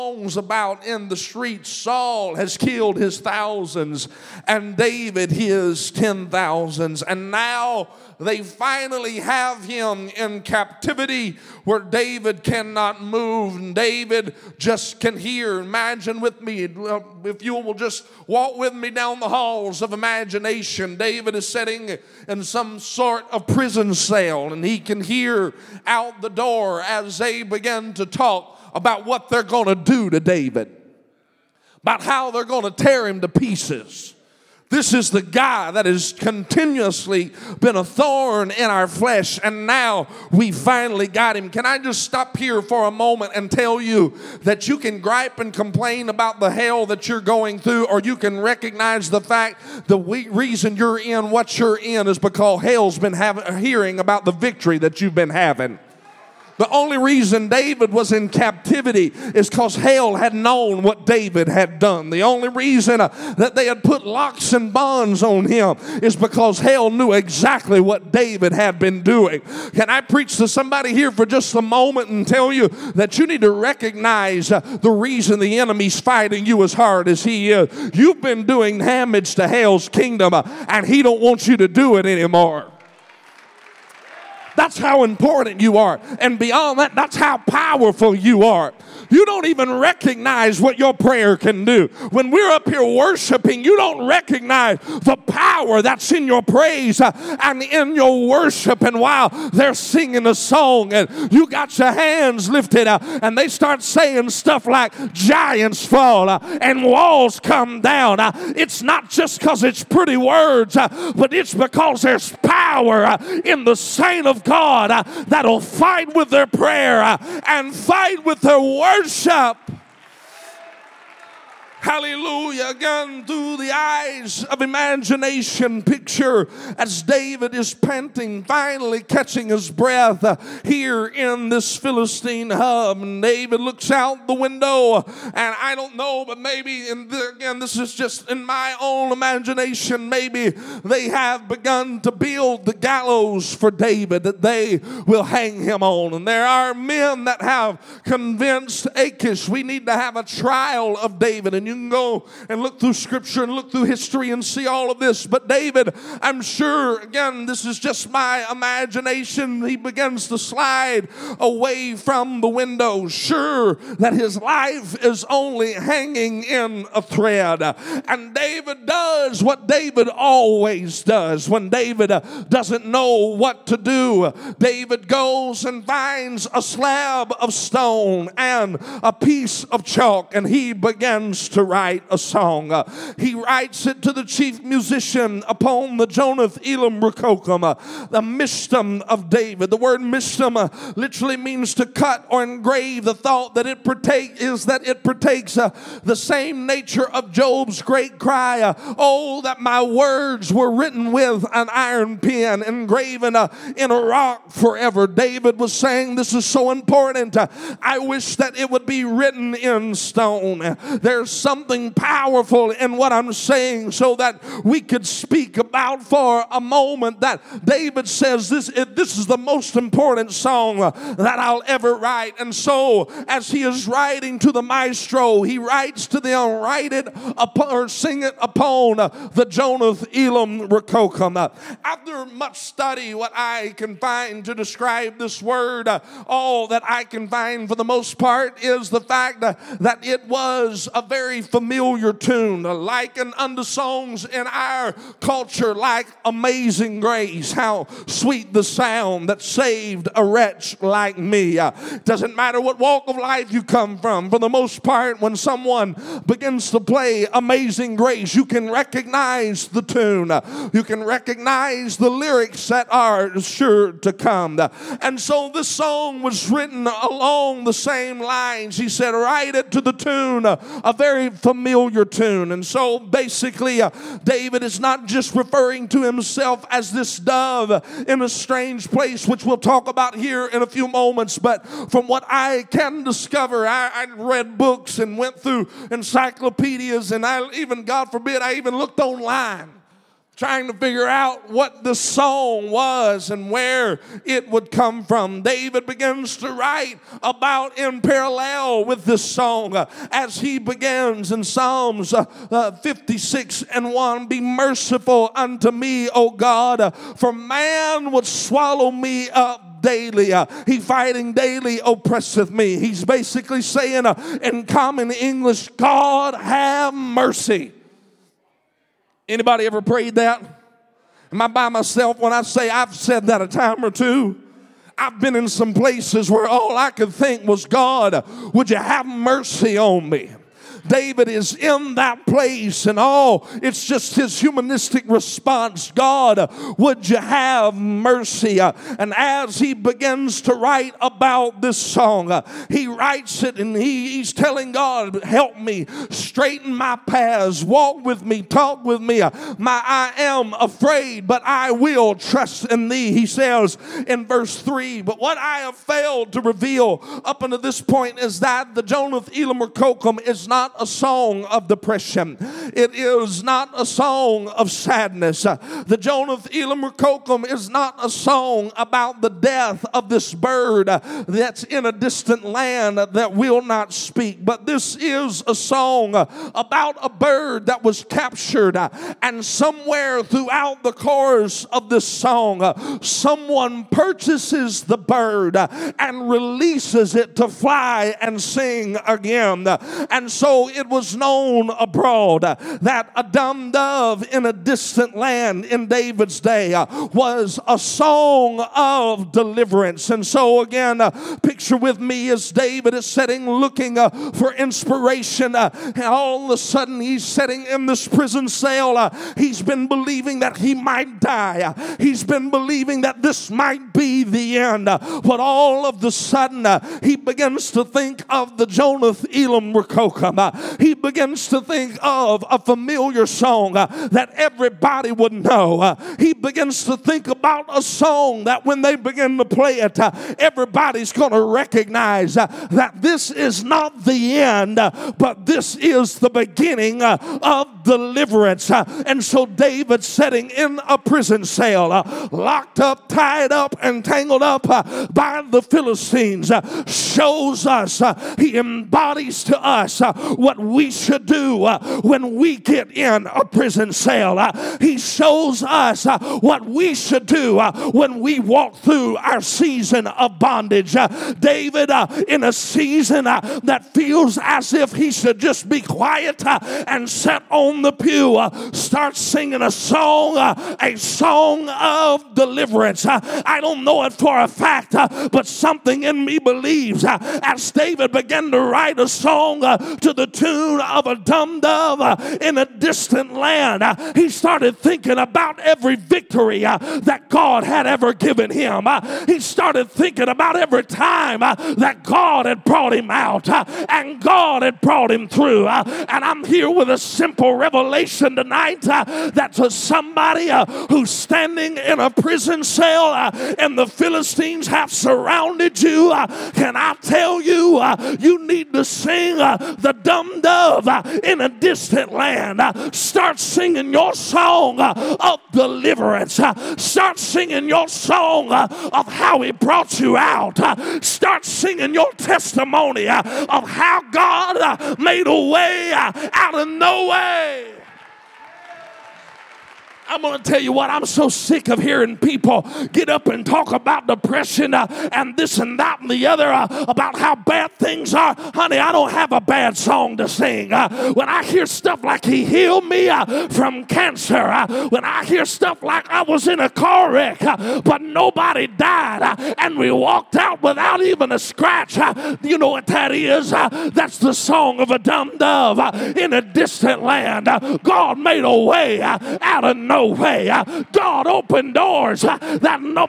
about in the streets. Saul has killed his thousands and David his 10,000s. And now they finally have him in captivity where David cannot move and David just can hear. Imagine with me, if you will just walk with me down the halls of imagination. David is sitting in some sort of prison cell and he can hear out the door as they begin to talk about what they're going to do to David, about how they're going to tear him to pieces. This is the guy that has continuously been a thorn in our flesh, and now we finally got him. Can I just stop here for a moment and tell you that you can gripe and complain about the hell that you're going through, or you can recognize the fact the reason you're in what you're in is because hell's been hearing about the victory that you've been having. The only reason David was in captivity is because hell had known what David had done. The only reason that they had put locks and bonds on him is because hell knew exactly what David had been doing. Can I preach to somebody here for just a moment and tell you that you need to recognize the reason the enemy's fighting you as hard as he is? You've been doing damage to hell's kingdom and he don't want you to do it anymore. That's how important you are. And beyond that, that's how powerful you are. You don't even recognize what your prayer can do. When we're up here worshiping, you don't recognize the power that's in your praise and in your worship. And while they're singing a song and you got your hands lifted and they start saying stuff like giants fall and walls come down, it's not just because it's pretty words, but it's because there's power in the saint of God that'll fight with their prayer and fight with their worship. Hallelujah. Again, through the eyes of imagination, picture as David is panting, finally catching his breath here in this Philistine hub. And David looks out the window, and I don't know, but maybe, again, this is just in my own imagination, maybe they have begun to build the gallows for David that they will hang him on. And there are men that have convinced Achish we need to have a trial of David. And you can go and look through scripture and look through history and see all of this. But David, I'm sure, again, this is just my imagination, he begins to slide away from the window, sure that his life is only hanging in a thread. And David does what David always does when David doesn't know what to do. David goes and finds a slab of stone and a piece of chalk, and he begins to write a song. He writes it to the chief musician upon the Jonath Elam Rekokim, the Mishtam of David. The word Mishtam literally means to cut or engrave. The thought that it partakes the same nature of Job's great cry, oh, that my words were written with an iron pen, engraven in a rock forever. David was saying, this is so important. I wish that it would be written in stone. There's something powerful in what I'm saying so that we could speak about for a moment that David says this is the most important song that I'll ever write. And so as he is writing to the maestro, he writes to them, write it upon, or sing it upon the Jonath Elam Rekokim. After much study, what I can find to describe this word, all that I can find for the most part is the fact that it was a very familiar tune, likened unto songs in our culture like Amazing Grace, how sweet the sound that saved a wretch like me. Doesn't matter what walk of life you come from. For the most part, when someone begins to play Amazing Grace, you can recognize the tune. You can recognize the lyrics that are sure to come. And so this song was written along the same lines. He said, write it to the tune, a very familiar tune. And so basically, David is not just referring to himself as this dove in a strange place, which we'll talk about here in a few moments. But from what I can discover, I read books and went through encyclopedias, and I even, God forbid, I even looked online. trying to figure out what the song was and where it would come from. David begins to write about in parallel with this song as he begins in Psalms 56:1. Be merciful unto me, O God, for man would swallow me up daily. He fighting daily oppresseth me. He's basically saying in common English, God have mercy. Anybody ever prayed that? Am I by myself when I say I've said that a time or two? I've been in some places where all I could think was, God, would you have mercy on me? David is in that place, and it's just his humanistic response. God, would you have mercy? And as he begins to write about this song, he writes it and he's telling God, help me, straighten my paths, walk with me, talk with me. I am afraid, but I will trust in thee. He says in verse 3, but what I have failed to reveal up until this point is that the Jonath Elam Kokum is not a song of depression. It is not a song of sadness. The Jonath Elam Kokum is not a song about the death of this bird that's in a distant land that will not speak. But this is a song about a bird that was captured, and somewhere throughout the chorus of this song, someone purchases the bird and releases it to fly and sing again. And so it was known abroad that a dumb dove in a distant land in David's day was a song of deliverance. And so again, picture with me as David is sitting looking for inspiration, and all of a sudden he's sitting in this prison cell. He's been believing that he might die. He's been believing that this might be the end. But all of a sudden he begins to think of the Jonath Elam Kokum. He begins to think of a familiar song that everybody would know. He begins to think about a song that when they begin to play it, everybody's going to recognize that this is not the end, but this is the beginning of deliverance. And so David, sitting in a prison cell, locked up, tied up, and tangled up by the Philistines, shows us, he embodies to us what we should do when we get in a prison cell. He shows us what we should do when we walk through our season of bondage. David, in a season that feels as if he should just be quiet and sit on the pew, starts singing a song of deliverance. I don't know it for a fact, but something in me believes as David began to write a song to the tune of a dumb dove in a distant land, he started thinking about every victory that God had ever given him. He started thinking about every time that God had brought him out and God had brought him through. And I'm here with a simple revelation tonight that to somebody who's standing in a prison cell and the Philistines have surrounded you, can I tell you, you need to sing the dumb dove in a distant land. Start singing your song of deliverance. Start singing your song of how he brought you out. Start singing your testimony of how God made a way out of no way. I'm going to tell you what, I'm so sick of hearing people get up and talk about depression and this and that and the other about how bad things are. Honey, I don't have a bad song to sing. When I hear stuff like he healed me from cancer, when I hear stuff like I was in a car wreck, but nobody died, and we walked out without even a scratch, you know what that is? That's the song of a dumb dove in a distant land. God made a way out of no way. God opened doors that no.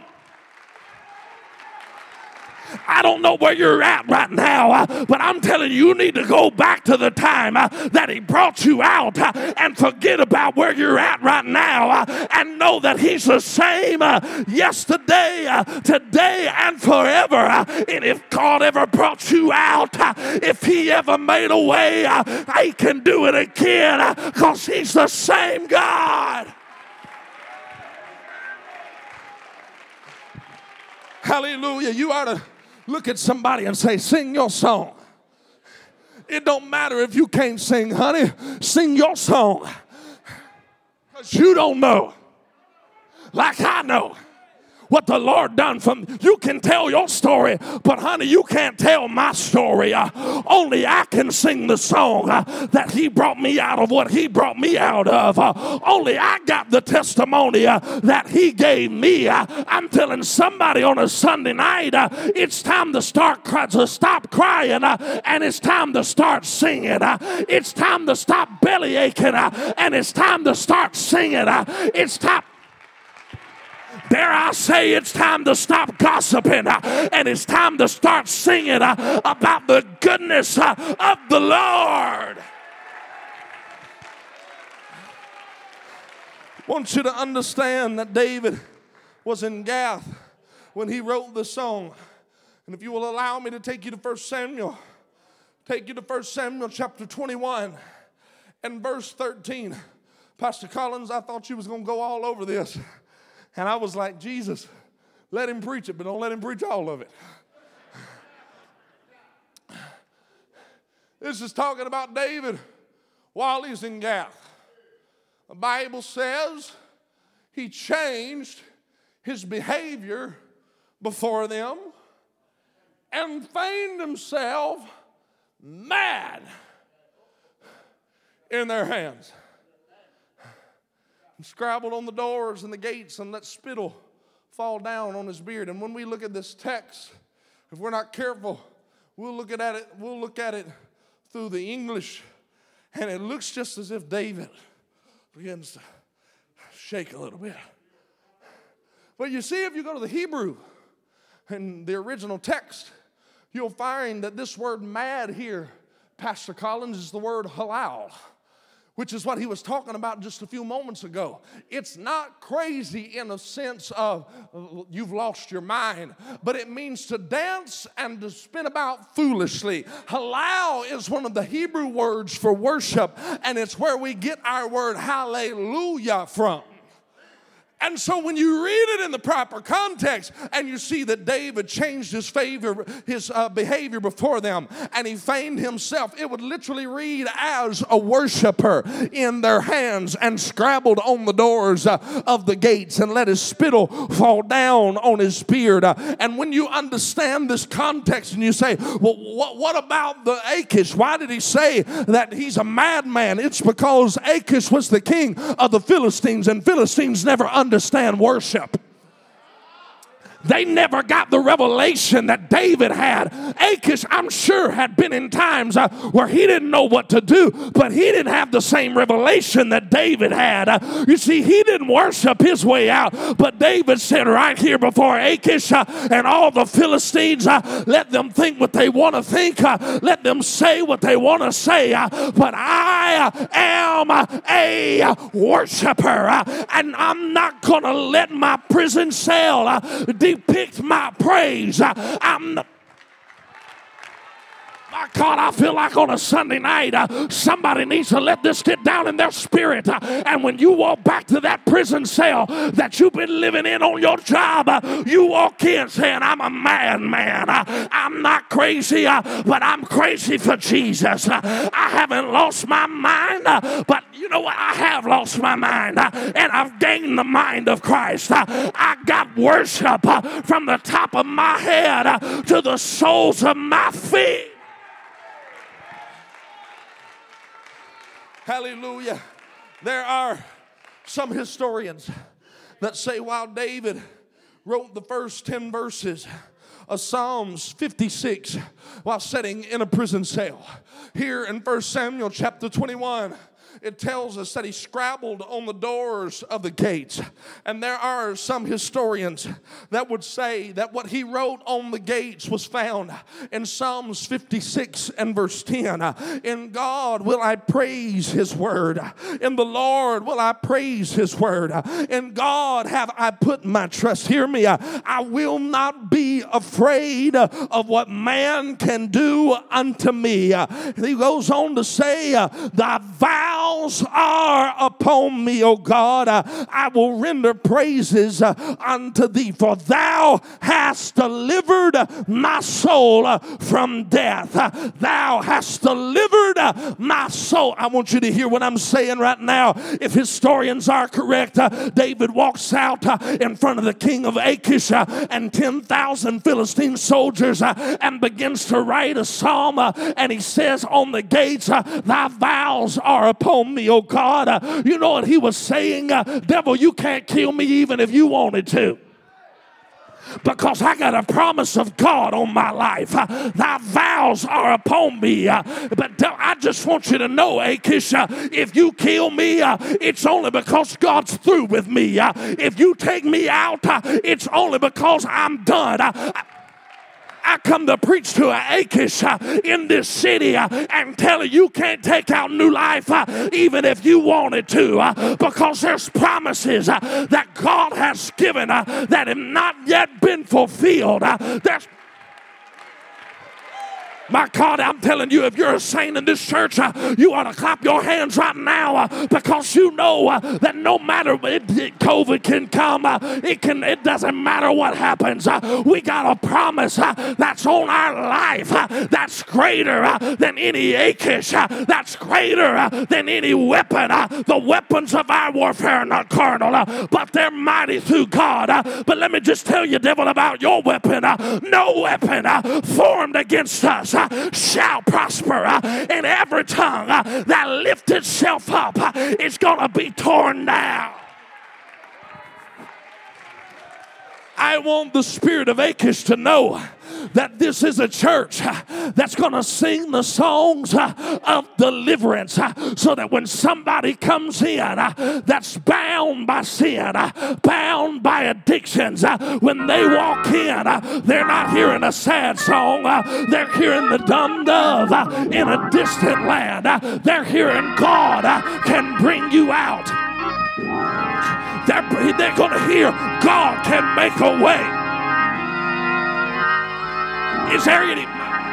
I don't know where you're at right now, but I'm telling you, you need to go back to the time that he brought you out and forget about where you're at right now and know that he's the same yesterday, today, and forever. And if God ever brought you out, if he ever made a way, he can do it again because he's the same God. Hallelujah. You ought to look at somebody and say, sing your song. It don't matter if you can't sing, honey. Sing your song. Because you don't know, like I know, what the Lord done for me. You can tell your story, but honey, you can't tell my story. Only I can sing the song that he brought me out of what he brought me out of. Only I got the testimony that he gave me. I'm telling somebody on a Sunday night, it's time to stop crying, and it's time to start singing. It's time to stop belly aching, and it's time to start singing. It's time. Dare I say, it's time to stop gossiping, and it's time to start singing about the goodness of the Lord. I want you to understand that David was in Gath when he wrote the song. And if you will allow me to take you to 1 Samuel, chapter 21 and verse 13. Pastor Collins, I thought you was going to go all over this. And I was like, Jesus, let him preach it, but don't let him preach all of it. This is talking about David while he's in Gath. The Bible says he changed his behavior before them and feigned himself mad in their hands. Scrabbled on the doors and the gates and let spittle fall down on his beard. And when we look at this text, if we're not careful, we'll look at it through the English, and it looks just as if David begins to shake a little bit. But you see, if you go to the Hebrew in the original text, you'll find that this word mad here, Pastor Collins, is the word halal, which is what he was talking about just a few moments ago. It's not crazy in a sense of you've lost your mind, but it means to dance and to spin about foolishly. Halal is one of the Hebrew words for worship, and it's where we get our word hallelujah from. And so when you read it in the proper context and you see that David changed his behavior before them and he feigned himself, it would literally read as a worshiper in their hands and scrabbled on the doors of the gates and let his spittle fall down on his beard. And when you understand this context and you say, well, what about the Achish? Why did he say that he's a madman? It's because Achish was the king of the Philistines, and Philistines never understand worship. They never got the revelation that David had. Achish, I'm sure, had been in times where he didn't know what to do, but he didn't have the same revelation that David had. You see, he didn't worship his way out, but David said right here before Achish and all the Philistines, let them think what they want to think, let them say what they want to say, but I am a worshiper, and I'm not going to let my prison cell depict my praise. My God, I feel like on a Sunday night, somebody needs to let this get down in their spirit. And when you walk back to that prison cell that you've been living in on your job, you walk in saying, I'm a madman. I'm not crazy, but I'm crazy for Jesus. I haven't lost my mind, but you know what? I have lost my mind, and I've gained the mind of Christ. I got worship from the top of my head to the soles of my feet. Hallelujah. There are some historians that say while David wrote the first 10 verses of Psalms 56 while sitting in a prison cell, here in 1 Samuel chapter 21, it tells us that he scrabbled on the doors of the gates. And there are some historians that would say that what he wrote on the gates was found in Psalms 56 and verse 10. In God will I praise his word. In the Lord will I praise his word. In God have I put my trust. Hear me. I will not be afraid of what man can do unto me. He goes on to say, thy vow vows are upon me, O God. I will render praises unto thee, for thou hast delivered my soul from death. Thou hast delivered my soul. I want you to hear what I'm saying right now. If historians are correct, David walks out in front of the king of Achish and 10,000 Philistine soldiers and begins to write a psalm, and he says on the gates, thy vows are upon me, O God. You know what he was saying? Devil, you can't kill me even if you wanted to, because I got a promise of God on my life. Thy vows are upon me. But I just want you to know, Achish, if you kill me, it's only because God's through with me. If you take me out, it's only because I'm done. I come to preach to Achish in this city and tell you can't take out new life even if you wanted to, because there's promises that God has given that have not yet been fulfilled. There's My God, I'm telling you, if you're a saint in this church, you ought to clap your hands right now because you know that no matter COVID can come, it doesn't matter what happens. We got a promise that's on our life that's greater than any Achish, that's greater than any weapon. The weapons of our warfare are not carnal, but they're mighty through God. But let me just tell you, devil, about your weapon. No weapon formed against us shall prosper, and every tongue that lifts itself up is going to be torn down. I want the spirit of Achish to know that this is a church that's going to sing the songs of deliverance, so that when somebody comes in that's bound by sin, bound by addictions, when they walk in, they're not hearing a sad song. They're hearing the dumb dove in a distant land. They're hearing God can bring you out. They're going to hear God can make a way. Is there any?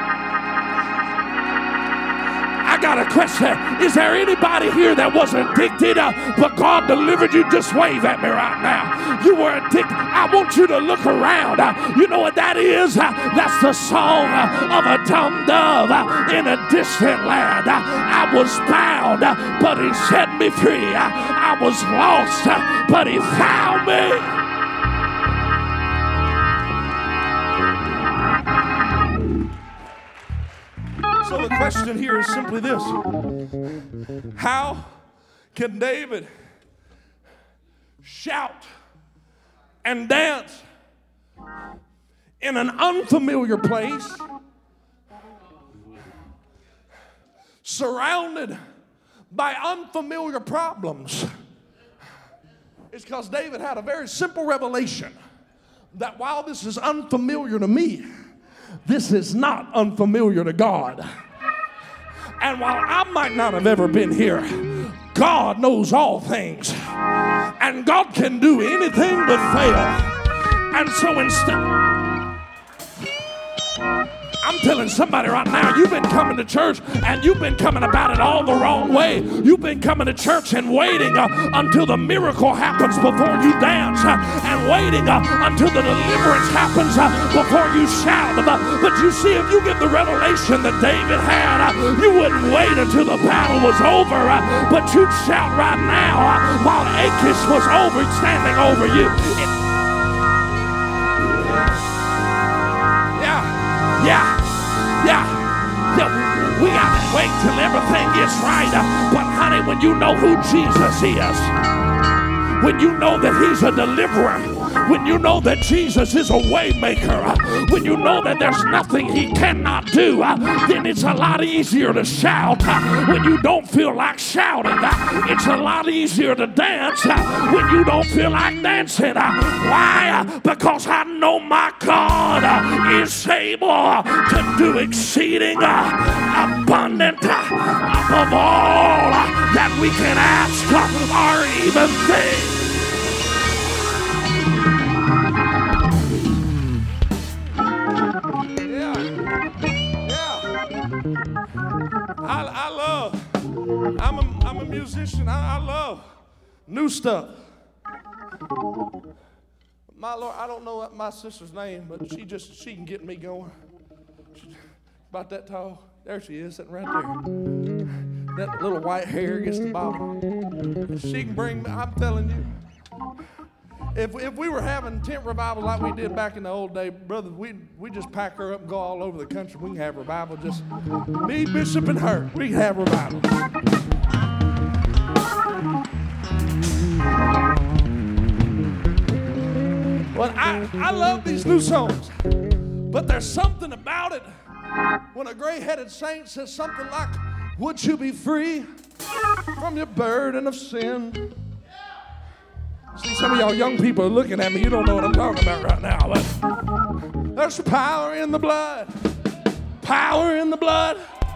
I got a question. Is there anybody here that was addicted, but God delivered you? Just wave at me right now. You were addicted. I want you to look around. You know what that is? That's the song of a dumb dove in a distant land. I was bound, but he set me free. I was lost, but he found me. So the question here is simply this: how can David shout and dance in an unfamiliar place, surrounded by unfamiliar problems? It's because David had a very simple revelation that while this is unfamiliar to me, this is not unfamiliar to God. And while I might not have ever been here, God knows all things. And God can do anything but fail. And so instead, I'm telling somebody right now, you've been coming to church and you've been coming about it all the wrong way. You've been coming to church and waiting until the miracle happens before you dance, and waiting until the deliverance happens before you shout. But you see, if you get the revelation that David had, you wouldn't wait until the battle was over, but you'd shout right now while Achish was standing over you. Yeah, we got to wait till everything gets right. But honey, when you know who Jesus is, when you know that he's a deliverer, when you know that Jesus is a way maker, when you know that there's nothing he cannot do, then it's a lot easier to shout when you don't feel like shouting. It's a lot easier to dance when you don't feel like dancing. Why? Because I know my God is able to do exceeding abundant above all that we can ask or even think. I'm a musician. I love new stuff. My Lord, I don't know my sister's name, but she can get me going. She's about that tall. There she is, sitting right there. That little white hair gets the bottom. She can bring me, I'm telling you. If we were having tent revival like we did back in the old day, brother, we just pack her up and go all over the country. We can have revival. Just me, Bishop, and her. We can have revival. Well, I love these new songs, but there's something about it when a gray-headed saint says something like, would you be free from your burden of sin? See, some of y'all young people are looking at me. You don't know what I'm talking about right now. But there's power in the blood. Power in the blood.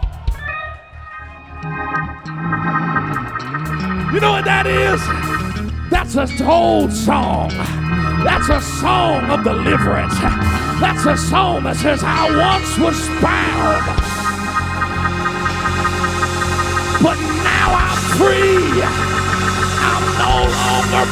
You know what that is? That's a old song. That's a song of deliverance. That's a song that says, I once was bound, but now I'm free. I'm no longer.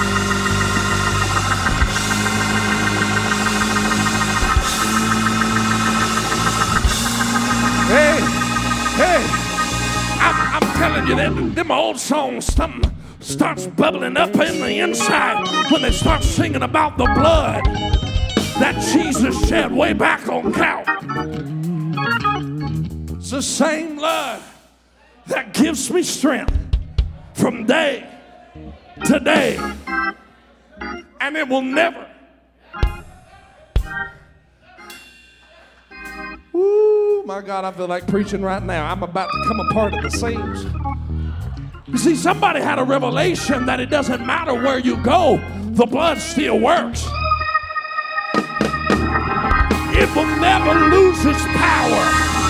Hey, I'm telling you, them old songs, something starts bubbling up in the inside when they start singing about the blood that Jesus shed way back on Calvary. It's the same blood that gives me strength from day to day, and it will never. Woo, my God, I feel like preaching right now. I'm about to come apart at the seams. You see, somebody had a revelation that it doesn't matter where you go, the blood still works. It will never lose its power.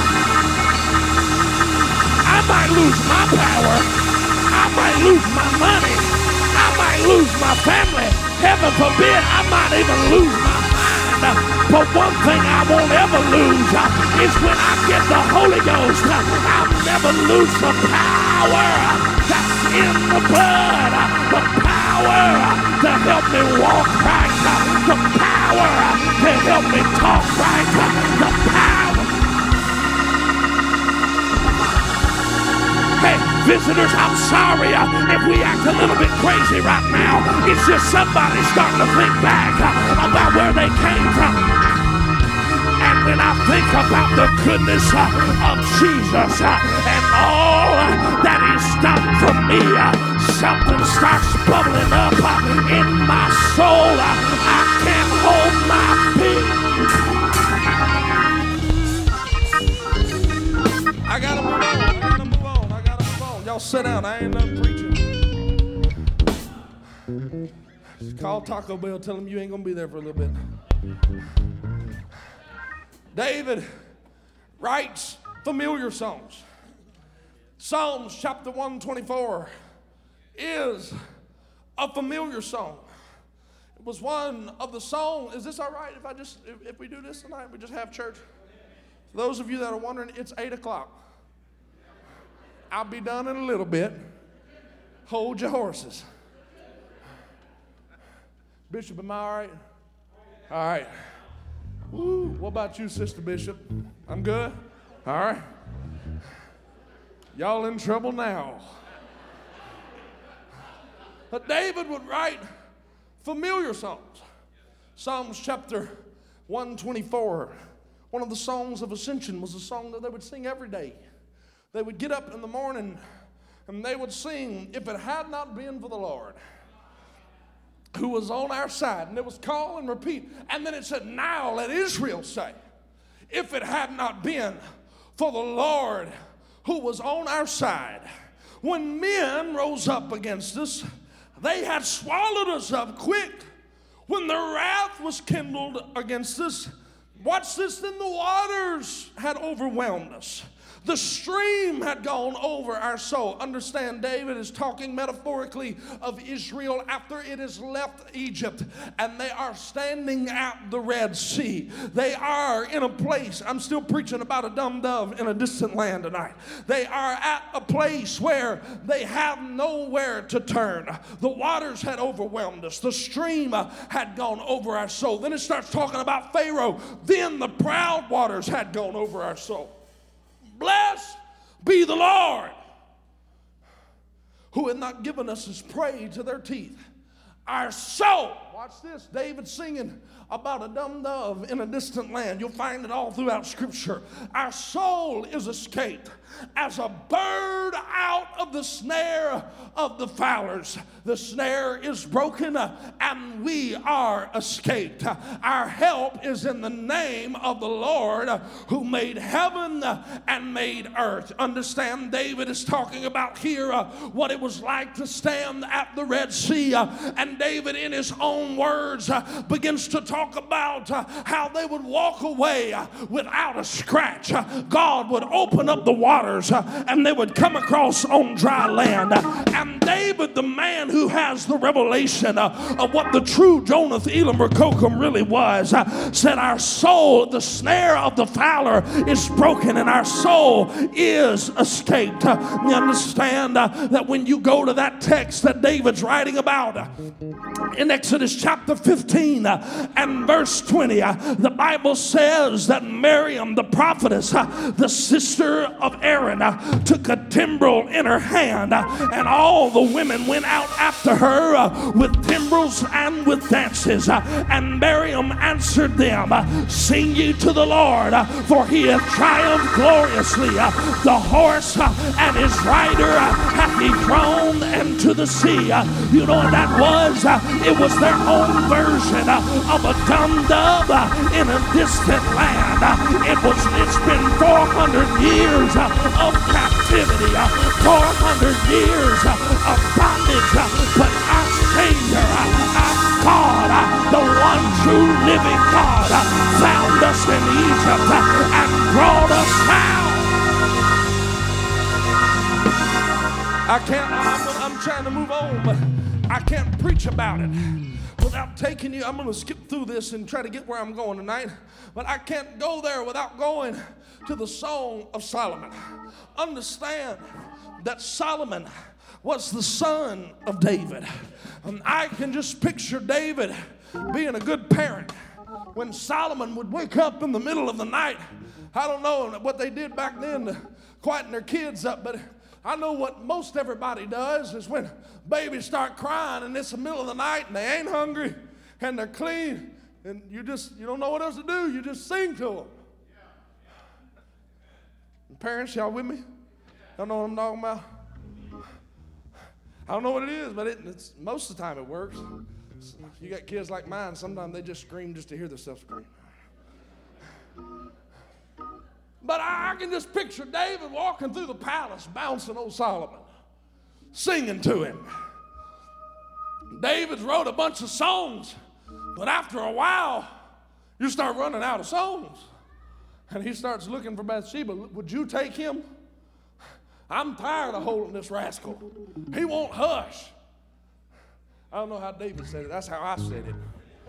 I might lose my power. I might lose my money. I might lose my family. Heaven forbid, I might even lose my mind. But one thing I won't ever lose is when I get the Holy Ghost, I'll never lose the power that's in the blood. The power to help me walk right. The power to help me talk right. The power. Hey, visitors, I'm sorry if we act a little bit crazy right now. It's just somebody starting to think back about where they came from. And when I think about the goodness of Jesus and all that He's done for me, something starts bubbling up in my soul. I can't hold my peace. I gotta move on. Y'all sit down. I ain't done preaching. Call Taco Bell. Tell them you ain't gonna be there for a little bit. David writes familiar songs. Psalms chapter 124 is a familiar song. It was one of the songs. Is this all right if we do this tonight? We just have church. For those of you that are wondering, it's 8 o'clock. I'll be done in a little bit. Hold your horses. Bishop, am I all right? All right. Woo. What about you, Sister Bishop? I'm good? All right. Y'all in trouble now. But David would write familiar songs. Psalms chapter 124. One of the songs of ascension was a song that they would sing every day. They would get up in the morning and they would sing, if it had not been for the Lord who was on our side. And it was call and repeat. And then it said, now let Israel say, if it had not been for the Lord who was on our side. When men rose up against us, they had swallowed us up quick. When the wrath was kindled against us, watch this, then the waters had overwhelmed us. The stream had gone over our soul. Understand, David is talking metaphorically of Israel after it has left Egypt and they are standing at the Red Sea. They are in a place, I'm still preaching about a dumb dove in a distant land tonight. They are at a place where they have nowhere to turn. The waters had overwhelmed us. The stream had gone over our soul. Then it starts talking about Pharaoh. Then the proud waters had gone over our soul. Blessed be the Lord, who had not given us his prey to their teeth. Our soul, watch this, David singing about a dumb dove in a distant land. You'll find it all throughout Scripture. Our soul is escaped as a bird out of the snare of the fowlers. The snare is broken and we are escaped. Our help is in the name of the Lord who made heaven and made earth. Understand, David is talking about here what it was like to stand at the Red Sea. And David, in his own words, begins to talk about how they would walk away without a scratch. God would open up the waters and they would come across on dry land. And David, the man who has the revelation of what the true Jonath Elam Rekokim really was, said our soul, the snare of the fowler is broken and our soul is escaped. You understand that when you go to that text that David's writing about in Exodus chapter 15 and verse 20, the Bible says that Miriam, the prophetess, the sister of Aaron, took a timbrel in her hand, and all the women went out after her with timbrels and with dances. And Miriam answered them, sing ye to the Lord, for he hath triumphed gloriously. The horse and his rider hath he thrown into the sea. You know what that was? It was their own version of a dumb dove in a distant land. It's been 400 years of captivity, 400 years of bondage, but our Savior, our God, the one true living God, found us in Egypt and brought us out. I'm trying to move on, but I can't preach about it without taking you. I'm going to skip through this and try to get where I'm going tonight, but I can't go there without going to the Song of Solomon. Understand that Solomon was the son of David. I can just picture David being a good parent. When Solomon would wake up in the middle of the night, I don't know what they did back then to quieten their kids up, but I know what most everybody does is when babies start crying and it's the middle of the night and they ain't hungry and they're clean and you don't know what else to do. You just sing to them. Parents, y'all with me? Y'all know what I'm talking about? I don't know what it is, but it's most of the time it works. You got kids like mine, sometimes they just scream just to hear themselves scream. But I can just picture David walking through the palace, bouncing old Solomon, singing to him. David wrote a bunch of songs, but after a while, you start running out of songs. And he starts looking for Bathsheba. Would you take him? I'm tired of holding this rascal. He won't hush. I don't know how David said it. That's how I said it.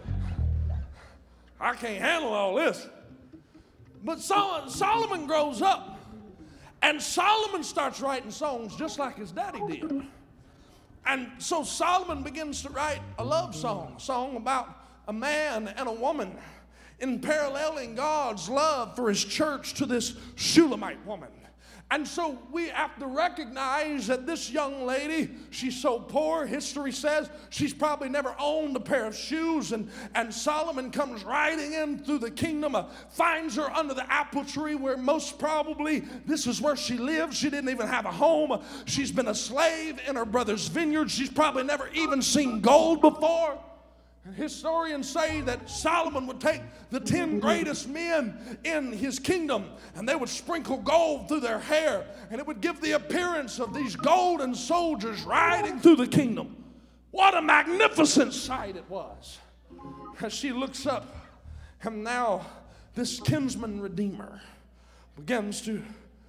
I can't handle all this. But Solomon grows up, and Solomon starts writing songs just like his daddy did. And so Solomon begins to write a love song, a song about a man and a woman, in paralleling God's love for his church to this Shulamite woman. And so we have to recognize that this young lady, she's so poor, history says she's probably never owned a pair of shoes. And Solomon comes riding in through the kingdom, finds her under the apple tree where most probably this is where she lived. She didn't even have a home. She's been a slave in her brother's vineyard. She's probably never even seen gold before. And historians say that Solomon would take the 10 greatest men in his kingdom and they would sprinkle gold through their hair, and it would give the appearance of these golden soldiers riding through the kingdom. What a magnificent sight it was. As she looks up, and now this kinsman redeemer begins to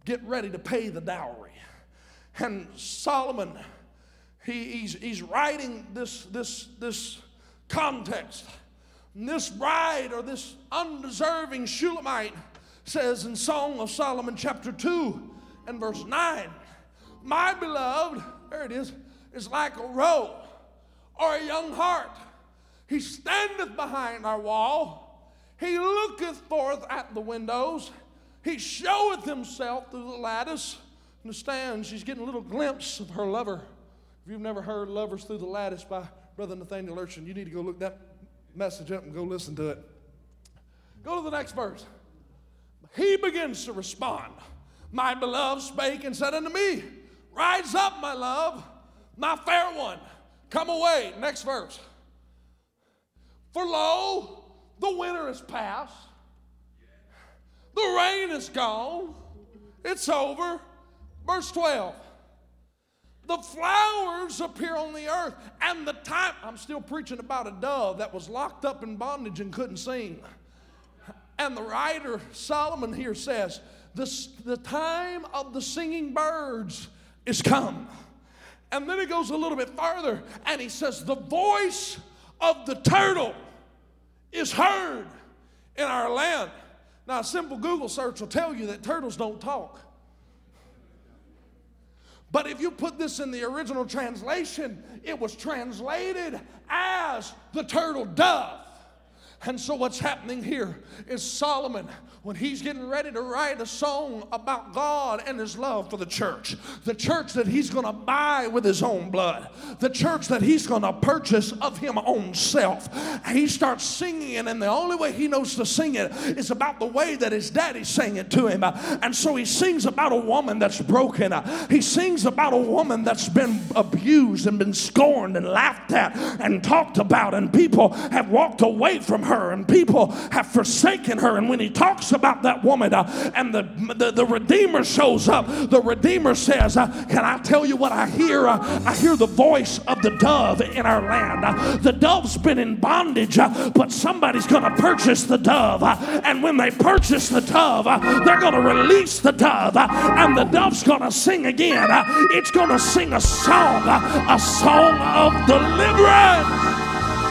get ready to pay the dowry. And Solomon, he's writing this context. And this bride, or this undeserving Shulamite, says in Song of Solomon chapter 2 and verse 9, my beloved, there it is like a roe or a young hart. He standeth behind our wall. He looketh forth at the windows. He showeth himself through the lattice. Understand, she's getting a little glimpse of her lover. If you've never heard Lovers Through the Lattice by Brother Nathaniel Urchin, you need to go look that message up and go listen to it. Go to the next verse. He begins to respond. My beloved spake and said unto me, rise up, my love, my fair one, come away. Next verse. For lo, the winter is past. The rain is gone. It's over. Verse 12. The flowers appear on the earth, and the time, I'm still preaching about a dove that was locked up in bondage and couldn't sing. And the writer Solomon here says, the time of the singing birds is come. And then he goes a little bit farther, and he says, the voice of the turtle is heard in our land. Now, a simple Google search will tell you that turtles don't talk. But if you put this in the original translation, it was translated as the turtle dove. And so what's happening here is Solomon, when he's getting ready to write a song about God and his love for the church that he's going to buy with his own blood, the church that he's going to purchase of him own self. He starts singing it, and the only way he knows to sing it is about the way that his daddy sang it to him. And so he sings about a woman that's broken. He sings about a woman that's been abused and been scorned and laughed at and talked about, and people have walked away from her, and people have forsaken her. And when he talks about that woman and the Redeemer shows up, the Redeemer says, can I tell you what I hear? I hear the voice of the dove in our land. The dove's been in bondage, but somebody's going to purchase the dove. And when they purchase the dove, they're going to release the dove, and the dove's going to sing again. It's going to sing a song of deliverance.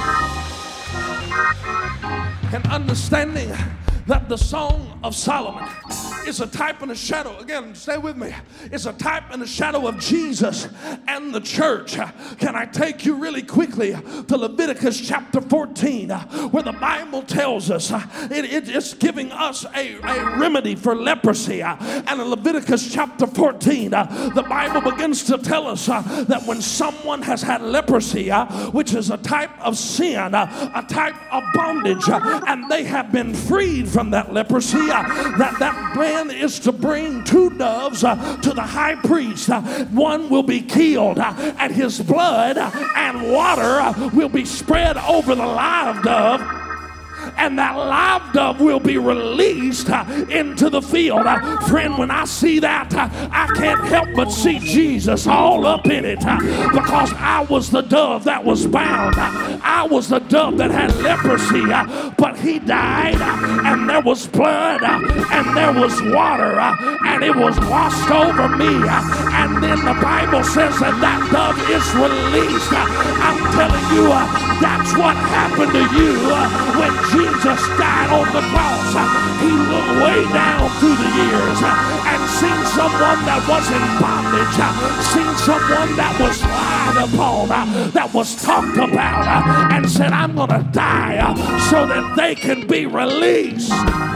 And understanding that the Song of Solomon is a type and a shadow. Again, stay with me. It's a type and a shadow of Jesus and the church. Can I take you really quickly to Leviticus chapter 14, where the Bible tells us it's giving us a remedy for leprosy. And in Leviticus chapter 14, the Bible begins to tell us that when someone has had leprosy, which is a type of sin, a type of bondage, and they have been freed from that leprosy, that man is to bring 2 doves to the high priest. One will be killed, and his blood and water will be spread over the live dove, and that live dove will be released into the field. Friend, when I see that, I can't help but see Jesus all up in it, because I was the dove that was bound. I was the dove that had leprosy, but he died, and there was blood, and there was water, and it was washed over me. And then the Bible says that dove is released. I'm telling you, that's what happened to you when Jesus died on the cross. He looked way down through the years and seen someone that was in bondage, seen someone that was lied upon, that was talked about, and said, I'm going to die so that they can be released.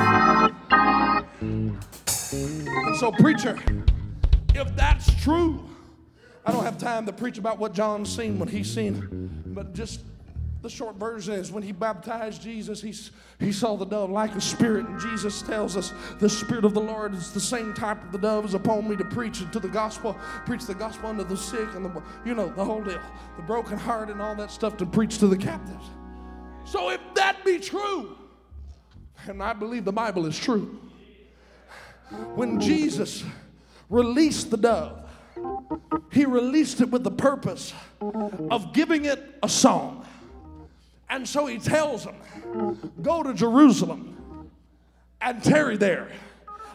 And so, preacher, if that's true, I don't have time to preach about what John's seen, what he's seen, but just the short version is when he baptized Jesus, he saw the dove like a spirit, and Jesus tells us the Spirit of the Lord is the same type of the dove is upon me to preach to the gospel, preach the gospel unto the sick and the whole deal, the broken heart and all that stuff, to preach to the captives. So if that be true, and I believe the Bible is true, when Jesus released the dove, he released it with the purpose of giving it a song. And so he tells them, go to Jerusalem and tarry there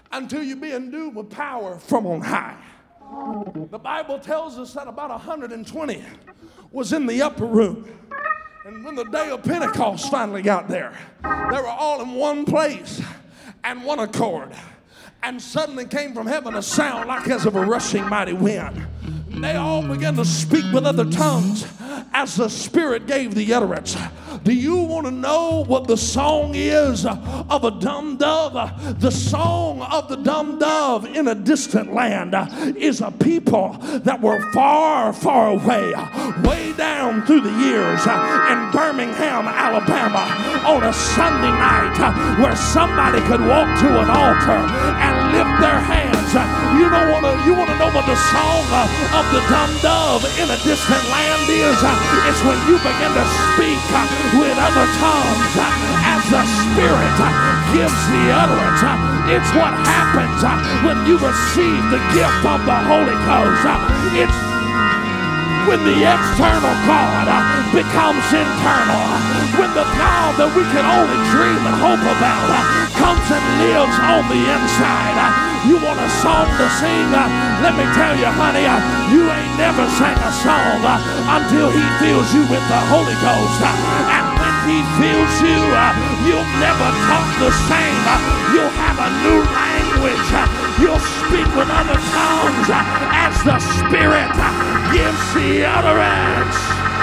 until you be endued with power from on high. The Bible tells us that about 120 was in the upper room. And when the day of Pentecost finally got there, they were all in one place and one accord. And suddenly came from heaven a sound like as of a rushing mighty wind. They all began to speak with other tongues as the Spirit gave the utterance. Do you want to know what the song is of a dumb dove? The song of the dumb dove in a distant land is a people that were far, far away, way down through the years in Birmingham, Alabama, on a Sunday night where somebody could walk to an altar and lift their hands. You want to know what the song of the dumb dove in a distant land is? It's when you begin to speak with other tongues as the Spirit gives the utterance. It's what happens when you receive the gift of the Holy Ghost. It's when the external God becomes internal, when the God that we can only dream and hope about comes and lives on the inside. You want a song to sing? Let me tell you, honey, you ain't never sang a song until he fills you with the Holy Ghost. And when he fills you, you'll never talk the same. You'll have a new language. You'll speak with other tongues as the Spirit gives the utterance.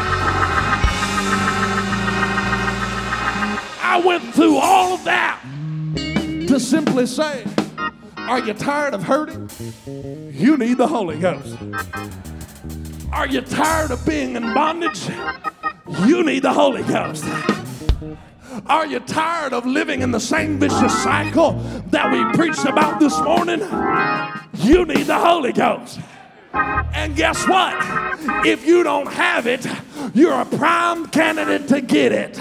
I went through all of that to simply say, are you tired of hurting? You need the Holy Ghost. Are you tired of being in bondage? You need the Holy Ghost. Are you tired of living in the same vicious cycle that we preached about this morning? You need the Holy Ghost. And guess what? If you don't have it, you're a prime candidate to get it.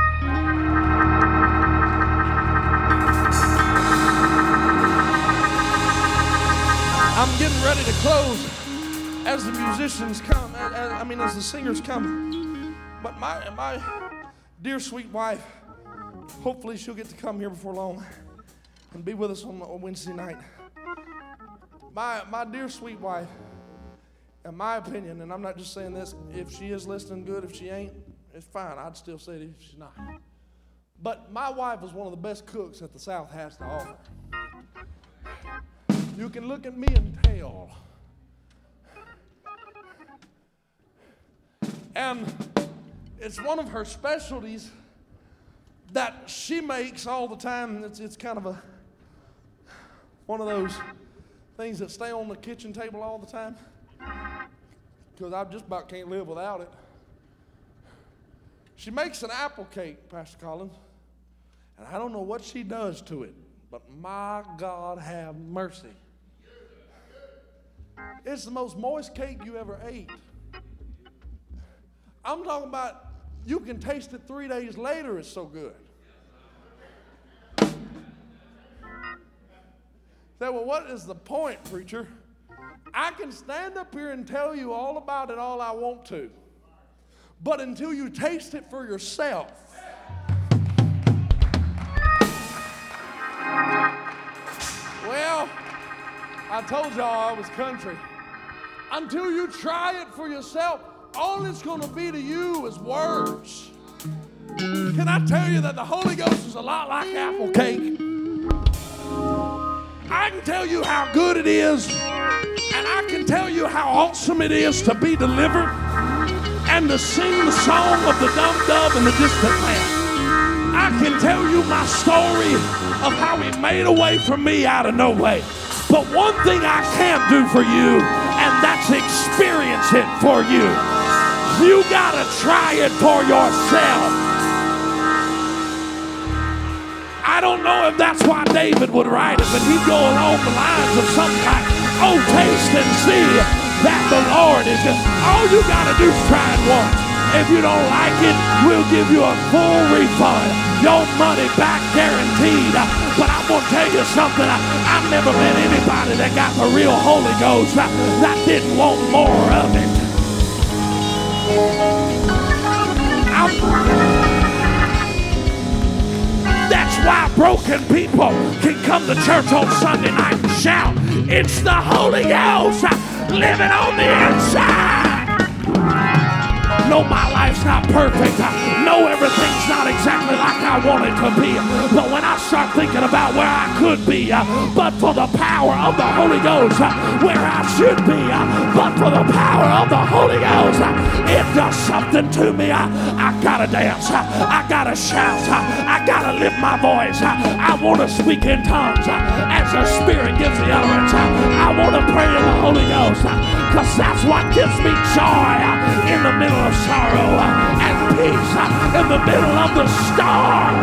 I'm getting ready to close as the musicians come, as the singers come. But my dear sweet wife, hopefully she'll get to come here before long and be with us on Wednesday night. My dear sweet wife, in my opinion, and I'm not just saying this, if she is listening, good. If she ain't, it's fine. I'd still say it if she's not. But my wife is one of the best cooks that the South has to offer. You can look at me and tell. And it's one of her specialties that she makes all the time. It's kind of one of those things that stay on the kitchen table all the time, because I just about can't live without it. She makes an apple cake, Pastor Collins, and I don't know what she does to it, but my God have mercy. It's the most moist cake you ever ate. I'm talking about you can taste it 3 days later, it's so good. Say, well, what is the point, preacher? I can stand up here and tell you all about it all I want to, but until you taste it for yourself, well, I told y'all I was country. Until you try it for yourself, all it's going to be to you is words. Can I tell you that the Holy Ghost is a lot like apple cake? I can tell you how good it is, and I can tell you how awesome it is to be delivered and to sing the song of the dumb dove in the distant land. I can tell you my story of how he made a way for me out of no way. But one thing I can't do for you, and that's experience it for you. You gotta try it for yourself. I don't know if that's why David would write it, but he'd go along the lines of something like, oh, taste and see that the Lord is good. All you gotta do is try it once. If you don't like it, we'll give you a full refund. Your money back guaranteed. But I'm going to tell you something. I've never met anybody that got the real Holy Ghost that didn't want more of it. That's why broken people can come to church on Sunday night and shout. It's the Holy Ghost living on the inside. No, my life's not perfect. No, everything's not exactly like I want it to be. But when I start thinking about where I could be, but for the power of the Holy Ghost, where I should be, but for the power of the Holy Ghost, it does something to me. I gotta dance. I gotta shout. I gotta lift my voice. I want to speak in tongues as the Spirit gives the utterance. I want to pray in the Holy Ghost because that's what gives me joy in the middle of sorrow and peace in the middle of the storm.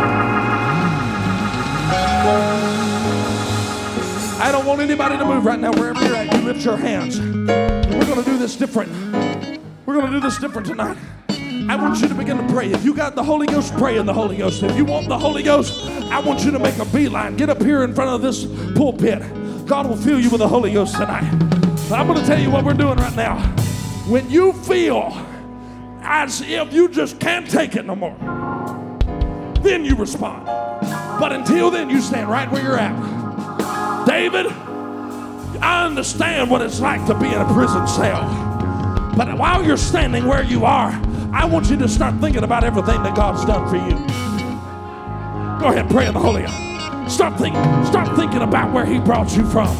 I don't want anybody to move right now. Wherever you're at, you lift your hands. We're going to do this different. We're going to do this different tonight. I want you to begin to pray. If you got the Holy Ghost, pray in the Holy Ghost. If you want the Holy Ghost, I want you to make a beeline. Get up here in front of this pulpit. God will fill you with the Holy Ghost tonight. But I'm going to tell you what we're doing right now. When you feel as if you just can't take it no more, then you respond. But until then, you stand right where you're at. David, I understand what it's like to be in a prison cell. But while you're standing where you are, I want you to start thinking about everything that God's done for you. Go ahead, pray in the Holy Ghost. Start thinking about where He brought you from.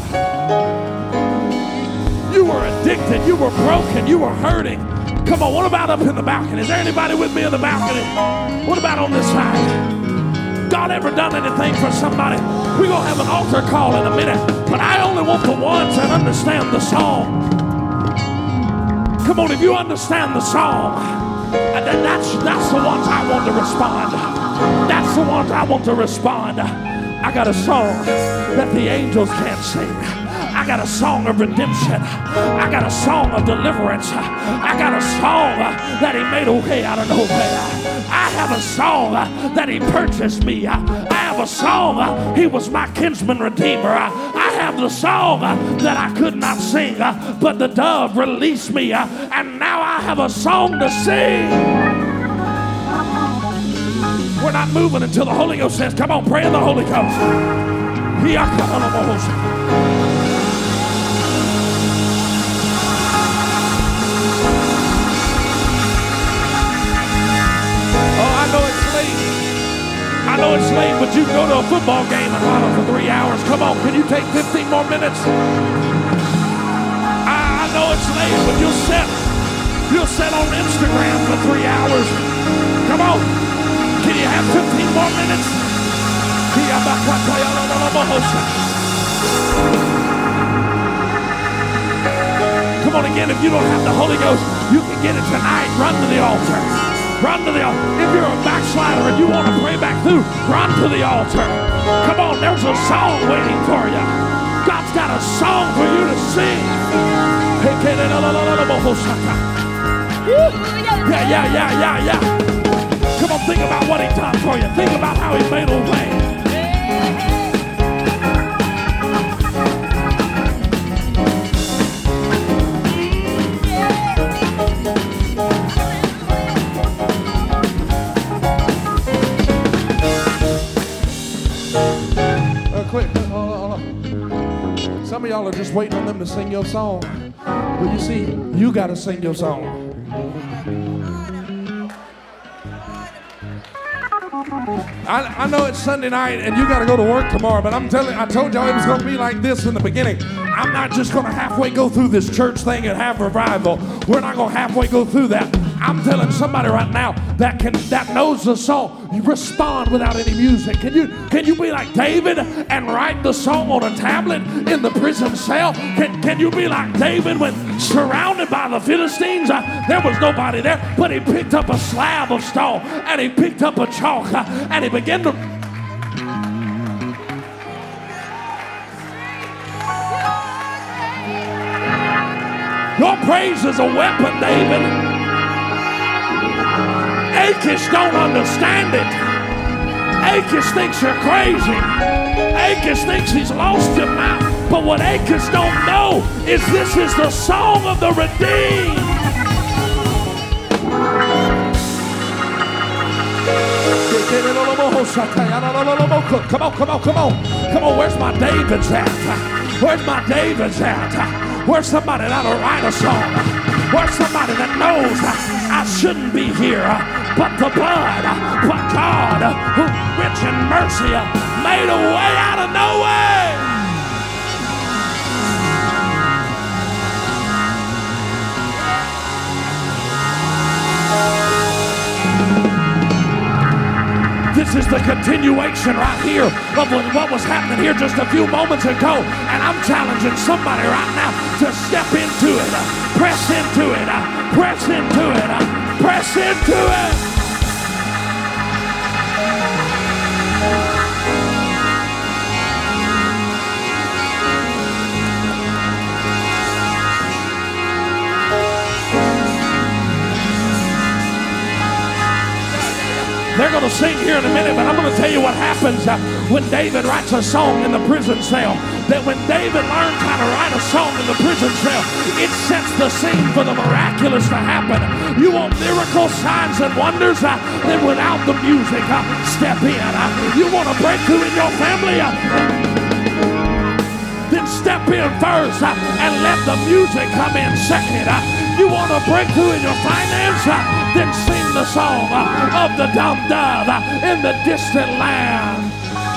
You were addicted, you were broken, you were hurting. Come on, what about up in the balcony? Is there anybody with me in the balcony? What about on this side? God ever done anything for somebody? We're going to have an altar call in a minute, but I only want the ones that understand the song. Come on, if you understand the song, that's the ones I want to respond. That's the ones I want to respond. I got a song that the angels can't sing. I got a song of redemption. I got a song of deliverance. I got a song that He made a way out of nowhere. I have a song that He purchased me. I have a song, He was my kinsman redeemer. I have the song that I could not sing, but the dove released me, and now I have a song to sing. We're not moving until the Holy Ghost says, come on, pray in the Holy Ghost. I know it's late, but you can go to a football game and follow for 3 hours. Come on, can you take 15 more minutes? I know it's late, but you'll sit on Instagram for 3 hours. Come on, can you have 15 more minutes? Come on again, if you don't have the Holy Ghost, you can get it tonight. Run to the altar. Run to the altar. If you're a backslider and you want to pray back through, run to the altar. Come on, there's a song waiting for you. God's got a song for you to sing. Yeah. Come on, think about what He done for you. Think about how He made a way. Hold on. Some of y'all are just waiting on them to sing your song. But you see, you got to sing your song. I know it's Sunday night and you got to go to work tomorrow, but I told y'all it was going to be like this in the beginning. I'm not just going to halfway go through this church thing and have revival. We're not going to halfway go through that. I'm telling somebody right now that knows the song. You respond without any music. Can you be like David and write the song on a tablet in the prison cell? Can you be like David when surrounded by the Philistines? There was nobody there, but he picked up a slab of stone and he picked up a chalk and he began to. Your praise is a weapon, David. Achish don't understand it. Achish thinks you're crazy. Achish thinks he's lost your mind. But what Achish don't know is this is the song of the redeemed. Come on, come on, come on. Come on, where's my David's at? Where's my David's at? Where's somebody that'll write a song? Where's somebody that knows I shouldn't be here, but the blood, but God, who rich in mercy, made a way out of no way. This is the continuation right here of what was happening here just a few moments ago. And I'm challenging somebody right now to step into it, press into it, press into it, press into it. They're going to sing here in a minute, but I'm going to tell you what happens when David writes a song in the prison cell. That when David learns how to write a song in the prison cell, it sets the scene for the miraculous to happen. You want miracles, signs, and wonders? Then without the music, step in. You want a breakthrough in your family? Then step in first and let the music come in second. You want a breakthrough in your finance? Then sing the song of the dumb dove in the distant land.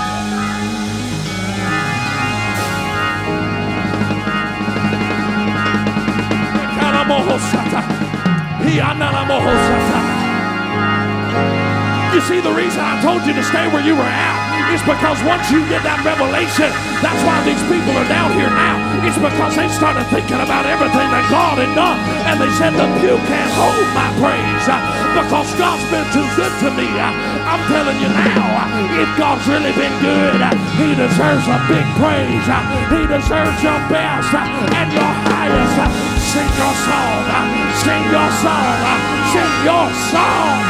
You see, the reason I told you to stay where you were at is because once you get that revelation, that's why these people are down here now. It's because they started thinking about everything that God had done, and they said, the pew can't hold my praise because God's been too good to me. I'm telling you now, if God's really been good, He deserves a big praise. He deserves your best and your highest. Sing your song, sing your song, sing your song.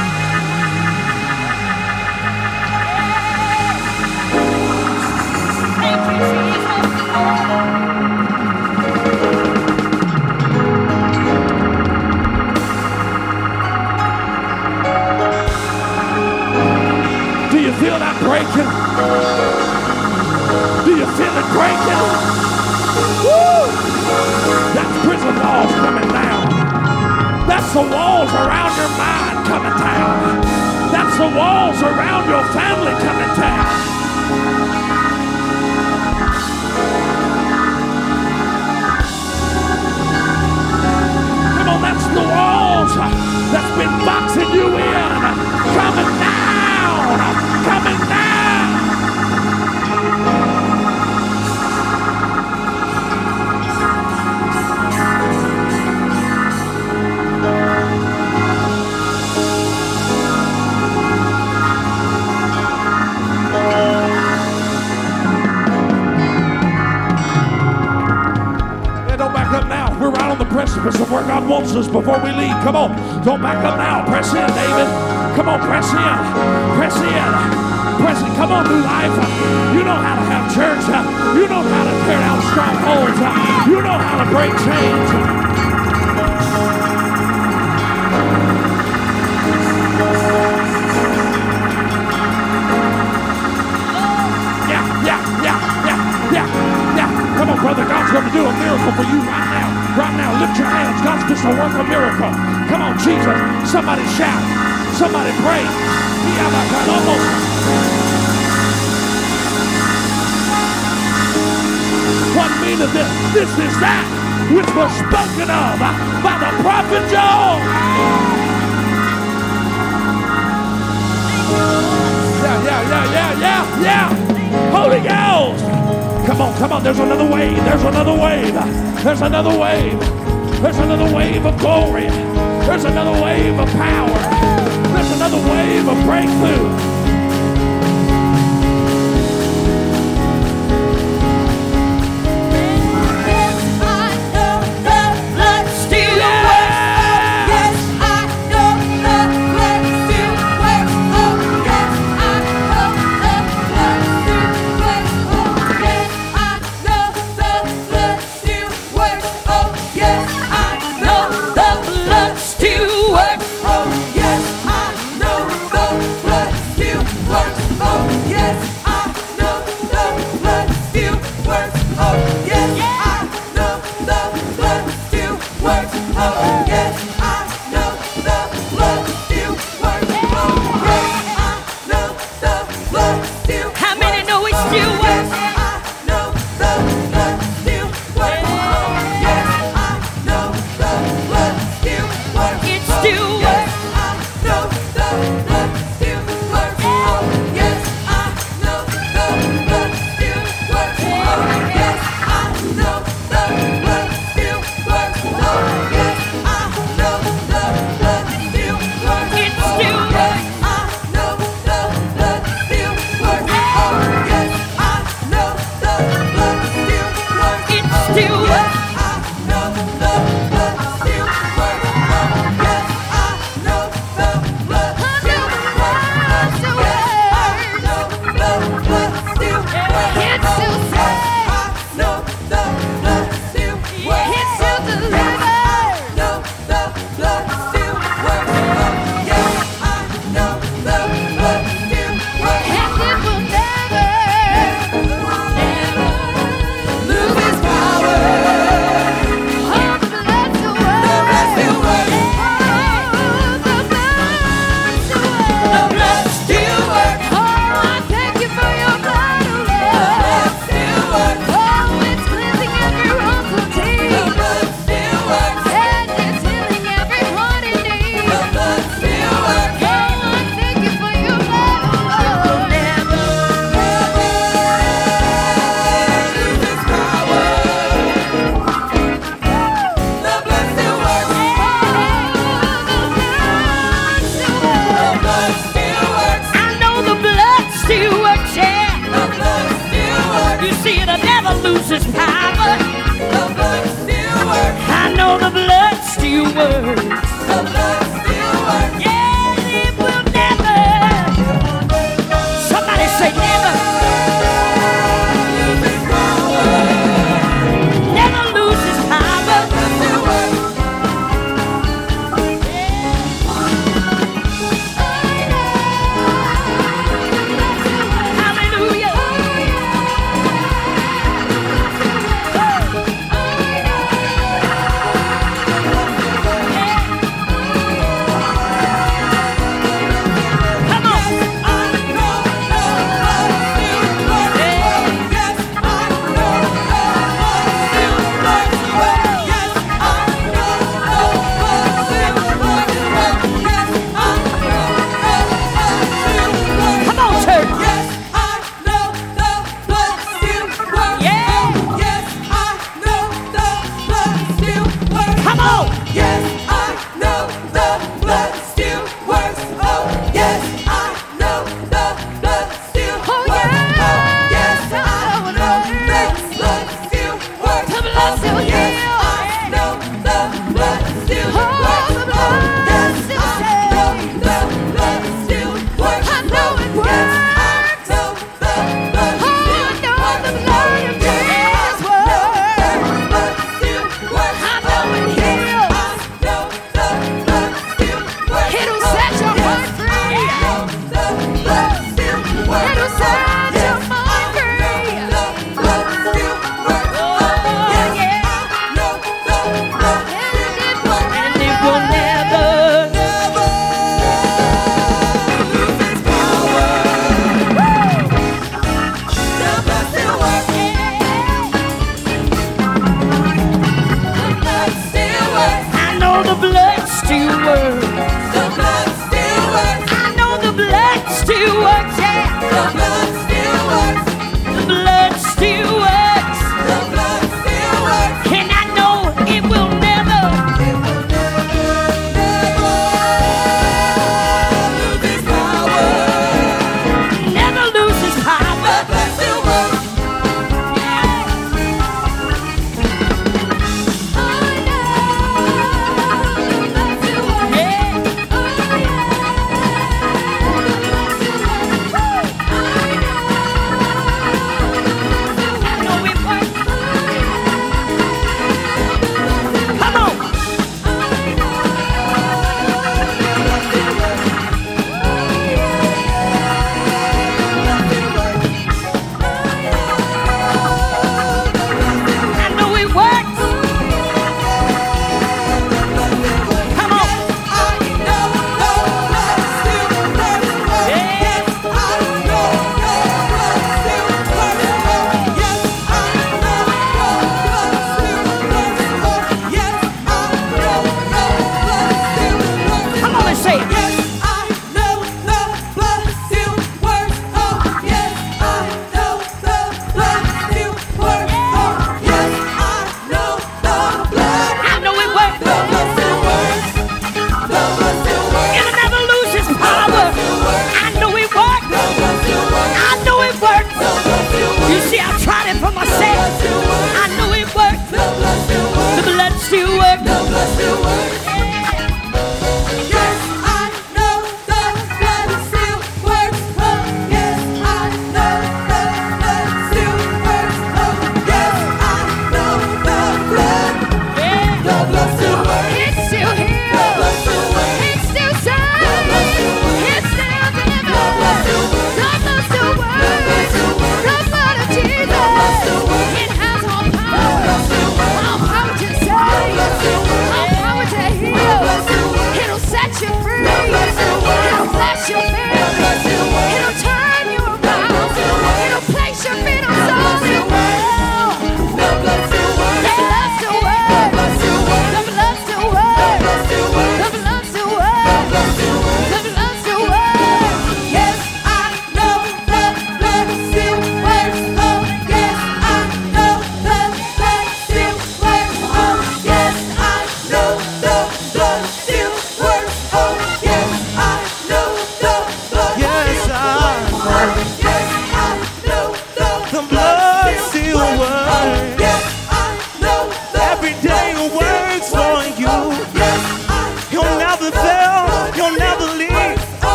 Do you feel that breaking? Do you feel it breaking? Woo! That's prison walls coming down. That's the walls around your mind coming down. That's the walls around your family coming down. Come on, that's the walls that's been boxing you in. Coming down, coming down. Don't back up now. We're right on the precipice of where God wants us before we leave. Come on. Don't back up now. Press in, David. Come on, press in. Press in. Press in. Come on, New Life. You know how to have church. You know how to tear down strongholds. You know how to break chains. Come on, brother. God's going to do a miracle for you right now. Right now. Lift your hands. God's just going to work a miracle. Come on, Jesus. Somebody shout. Somebody pray. What meaneth this? This is that which was spoken of by the prophet Joel. Yeah. Holy Ghost. Come on. There's another wave. There's another wave. There's another wave. There's another wave of glory. There's another wave of power. There's another wave of breakthrough. Still works. Oh yes, I know the blood still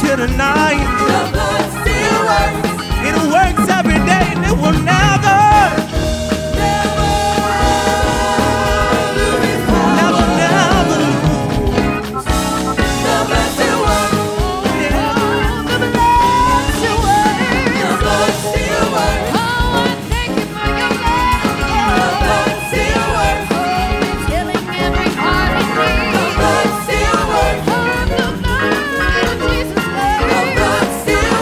till the night. The blood still works. It works every day and it will never lose its power. Never lose. The blood still works. The blood still works. The blood still works. Oh, I thank you for your blood. The blood still works. It's healing every heart in me. The blood still works. Oh, the blood of Jesus. The blood still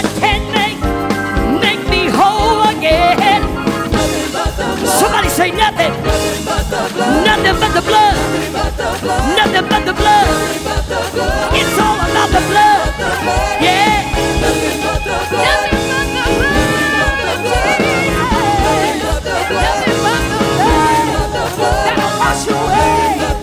what can make me whole again. Somebody say nothing. Nothing but the blood. Nothing but the blood. It's all about the blood. Yeah. Nothing but the blood of Jesus. Nothing but the blood that'll wash away.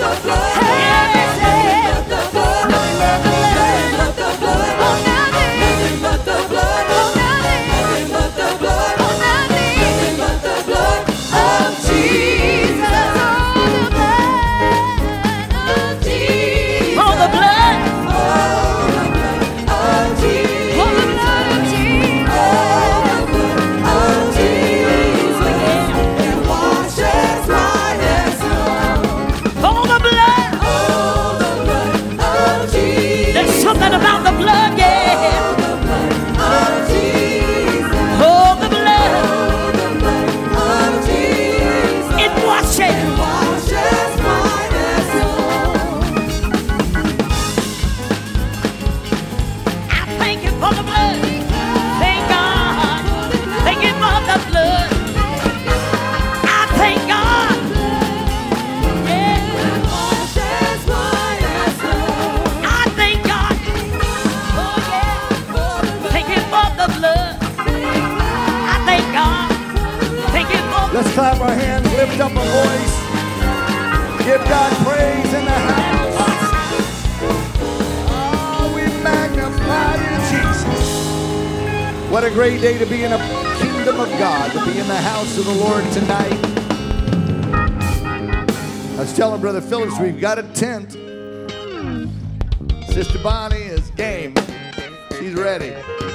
Let's clap our hands, lift up a voice, give God praise in the house. Oh, we magnify you, Jesus. What a great day to be in the kingdom of God, to be in the house of the Lord tonight. I was telling Brother Phillips, we've got a tent. Sister Bonnie is game. She's ready.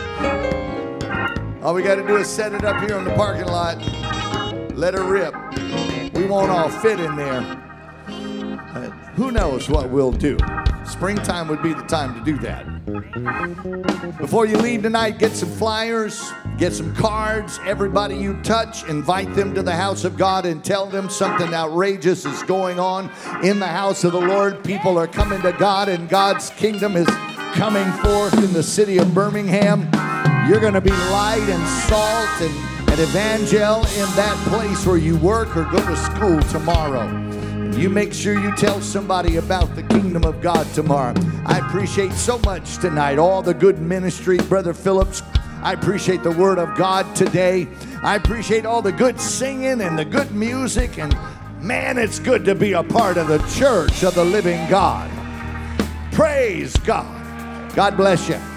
All we got to do is set it up here in the parking lot. Let her rip. We won't all fit in there. Who knows what we'll do? Springtime would be the time to do that. Before you leave tonight, get some flyers, get some cards. Everybody you touch, invite them to the house of God and tell them something outrageous is going on in the house of the Lord. People are coming to God and God's kingdom is coming forth in the city of Birmingham. You're going to be light and salt and evangel in that place where you work or go to school tomorrow. You make sure you tell somebody about the kingdom of God tomorrow. I appreciate so much tonight all the good ministry, Brother Phillips. I appreciate the word of God today. I appreciate all the good singing and the good music. And man, it's good to be a part of the church of the living God. Praise God. God bless you.